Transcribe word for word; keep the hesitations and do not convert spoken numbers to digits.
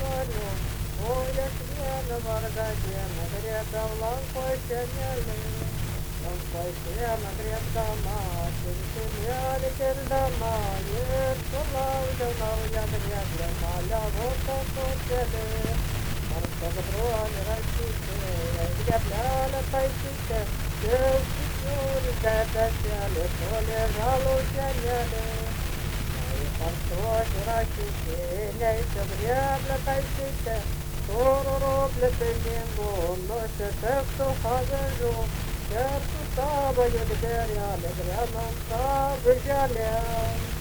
keliu, oi aš viena vargą dieną grėbiau lankoj šienelį. Lankoj šieną grėbdama, tintinėlį kirdama, ir sulaužiau naują grėblę, maliavau tokotėlį. Ar savo brolį rašyti, grėblelę taisyti, jau žiūri debesėlį, toli žalų šienelį. Parstoti rašyti, neįsiu grėblę taisyti, tururūplį pinigų, nusipirktų avižų, ir su savo judgerėlį grenam savo želę.